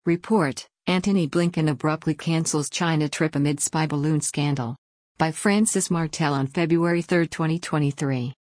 Report: Antony Blinken abruptly cancels China trip amid spy balloon scandal. By Francis Martel on February 3, 2023.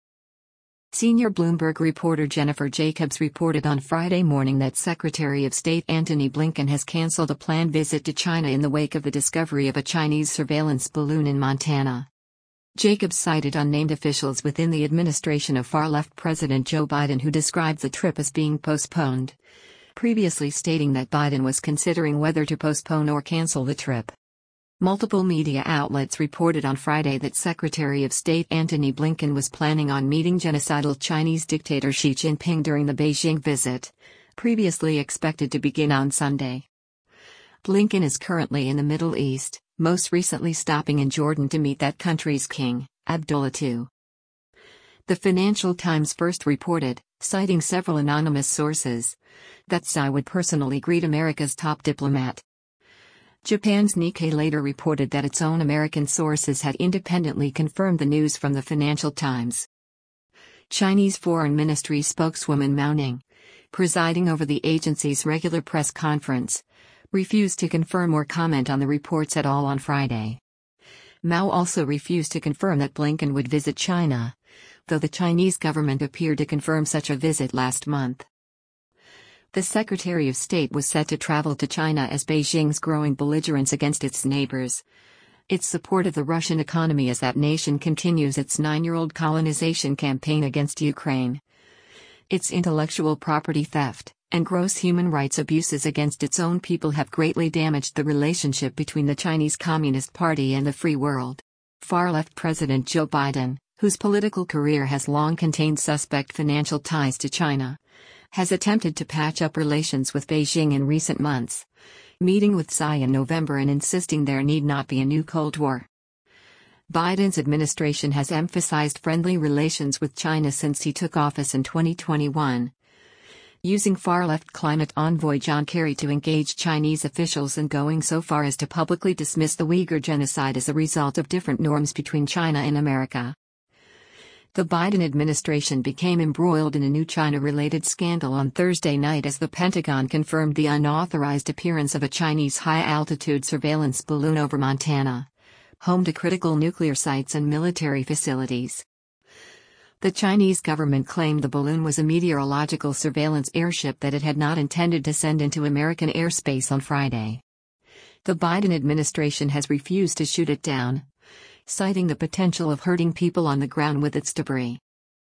Senior Bloomberg reporter Jennifer Jacobs reported on Friday morning that Secretary of State Antony Blinken has canceled a planned visit to China in the wake of the discovery of a Chinese surveillance balloon in Montana. Jacobs cited unnamed officials within the administration of far-left President Joe Biden who described the trip as being postponed, previously stating that Biden was considering whether to postpone or cancel the trip. Multiple media outlets reported on Friday that Secretary of State Antony Blinken was planning on meeting genocidal Chinese dictator Xi Jinping during the Beijing visit, previously expected to begin on Sunday. Blinken is currently in the Middle East, most recently stopping in Jordan to meet that country's king, Abdullah II. The Financial Times first reported, citing several anonymous sources, that Xi would personally greet America's top diplomat. Japan's Nikkei later reported that its own American sources had independently confirmed the news from the Financial Times. Chinese Foreign Ministry spokeswoman Mao Ning, presiding over the agency's regular press conference, refused to confirm or comment on the reports at all on Friday. Mao also refused to confirm that Blinken would visit China, though the Chinese government appeared to confirm such a visit last month. The Secretary of State was set to travel to China as Beijing's growing belligerence against its neighbors, its support of the Russian economy as that nation continues its 9-year-old colonization campaign against Ukraine, its intellectual property theft, and gross human rights abuses against its own people have greatly damaged the relationship between the Chinese Communist Party and the free world. Far-left President Joe Biden, whose political career has long contained suspect financial ties to China, has attempted to patch up relations with Beijing in recent months, meeting with Xi in November and insisting there need not be a new Cold War. Biden's administration has emphasized friendly relations with China since he took office in 2021, using far-left climate envoy John Kerry to engage Chinese officials and going so far as to publicly dismiss the Uyghur genocide as a result of different norms between China and America. The Biden administration became embroiled in a new China-related scandal on Thursday night as the Pentagon confirmed the unauthorized appearance of a Chinese high-altitude surveillance balloon over Montana, home to critical nuclear sites and military facilities. The Chinese government claimed the balloon was a meteorological surveillance airship that it had not intended to send into American airspace on Friday. The Biden administration has refused to shoot it down, citing the potential of hurting people on the ground with its debris.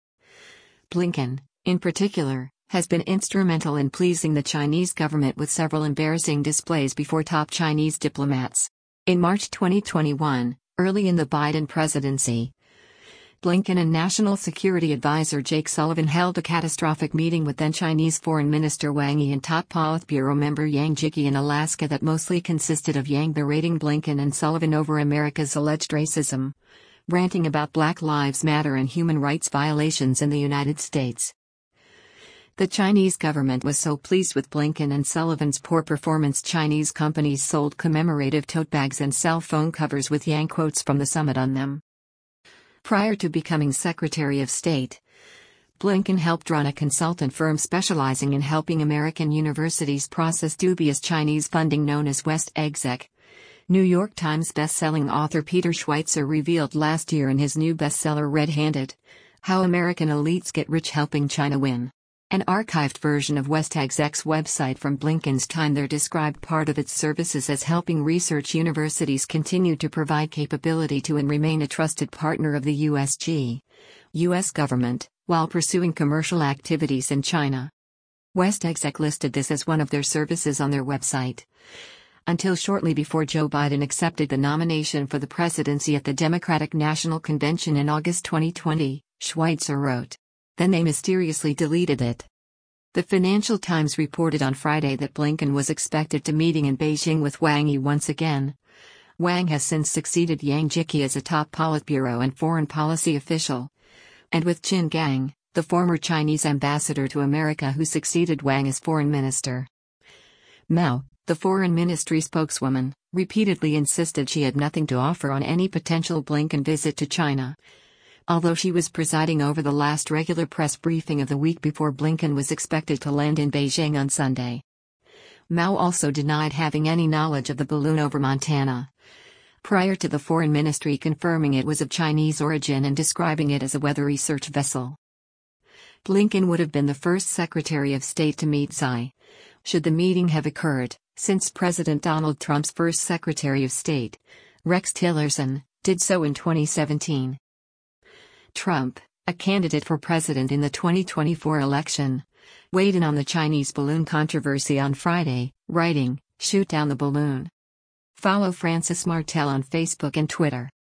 Blinken, in particular, has been instrumental in pleasing the Chinese government with several embarrassing displays before top Chinese diplomats. In March 2021, early in the Biden presidency, Blinken and National Security Advisor Jake Sullivan held a catastrophic meeting with then-Chinese Foreign Minister Wang Yi and top Politburo member Yang Jiechi in Alaska that mostly consisted of Yang berating Blinken and Sullivan over America's alleged racism, ranting about Black Lives Matter and human rights violations in the United States. The Chinese government was so pleased with Blinken and Sullivan's poor performance, Chinese companies sold commemorative tote bags and cell phone covers with Yang quotes from the summit on them. Prior to becoming Secretary of State, Blinken helped run a consultant firm specializing in helping American universities process dubious Chinese funding known as West Exec. New York Times best-selling author Peter Schweitzer revealed last year in his new bestseller Red-Handed, How American Elites Get Rich Helping China Win. An archived version of West Exec's website from Blinken's time there described part of its services as helping research universities continue to provide capability to and remain a trusted partner of the U.S. government, while pursuing commercial activities in China. West Exec listed this as one of their services on their website, until shortly before Joe Biden accepted the nomination for the presidency at the Democratic National Convention in August 2020, Schweitzer wrote. Then they mysteriously deleted it. The Financial Times reported on Friday that Blinken was expected to meeting in Beijing with Wang Yi once again. Wang has since succeeded Yang Jiechi as a top Politburo and foreign policy official, and with Qin Gang, the former Chinese ambassador to America who succeeded Wang as foreign minister. Mao, the foreign ministry spokeswoman, repeatedly insisted she had nothing to offer on any potential Blinken visit to China, although she was presiding over the last regular press briefing of the week before Blinken was expected to land in Beijing on Sunday. Mao also denied having any knowledge of the balloon over Montana, prior to the Foreign Ministry confirming it was of Chinese origin and describing it as a weather research vessel. Blinken would have been the first Secretary of State to meet Xi, should the meeting have occurred, since President Donald Trump's first Secretary of State, Rex Tillerson, did so in 2017. Trump, a candidate for president in the 2024 election, weighed in on the Chinese balloon controversy on Friday, writing, "Shoot down the balloon." Follow Francis Martel on Facebook and Twitter.